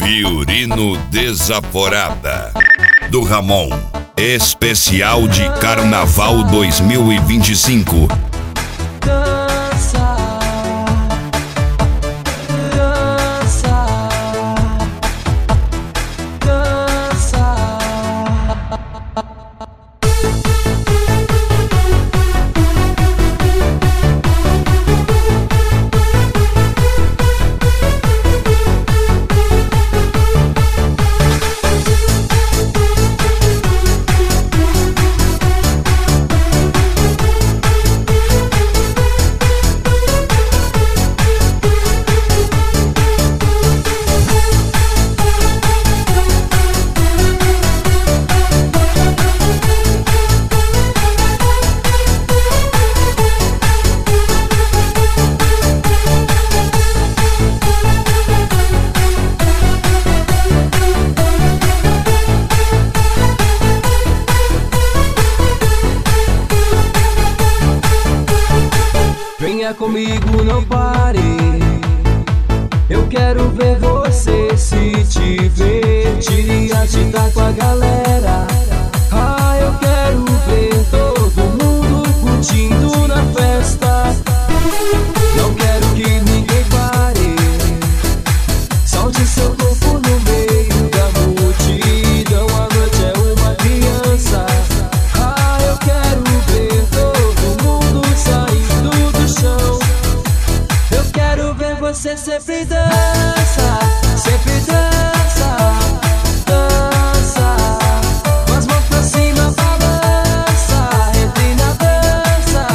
Fiorino Desaforada, do Ramon. Especial de Carnaval 2025. Venha comigo, não pare. Eu quero ver você se divertir e agitar com a galera. Ah, eu quero ver todo mundo curtindo na festa. Não quero que ninguém pare. Solte seu corpo no meio da multidão. A noite é uma criança. Ah, eu quero ver todo mundo saindo do chão. Eu quero ver você sempre dança, sempre dança, dança. Com as mãos pra cima, balança, entre na dança,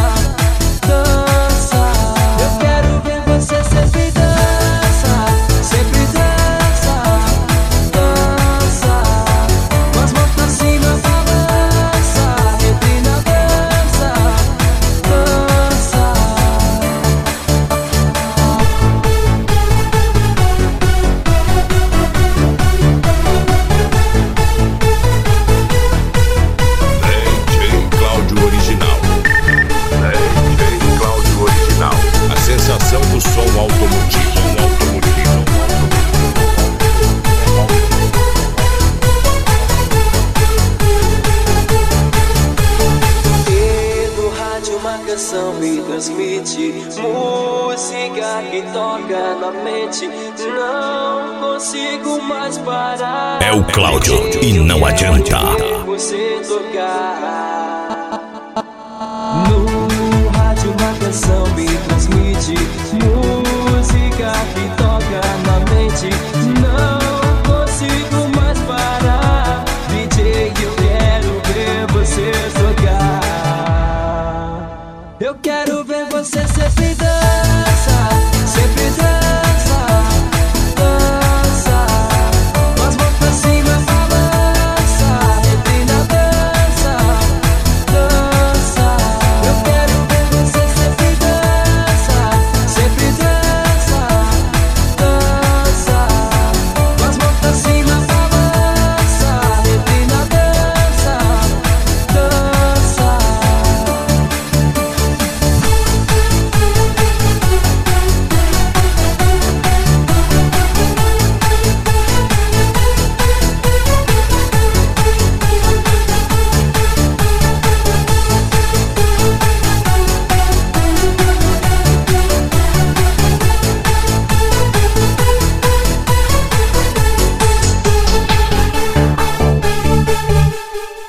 dança. Eu quero ver você sempre dança, sempre dança, dança. Com as mãos pra cima, balança, entre na dança, dança. DJ Cláudio Original. DJ Cláudio Original. A sensação do som automotivo. E no rádio uma canção me transmite música que toca na mente. Não consigo mais parar. É o Cláudio e não adianta. Você tocar.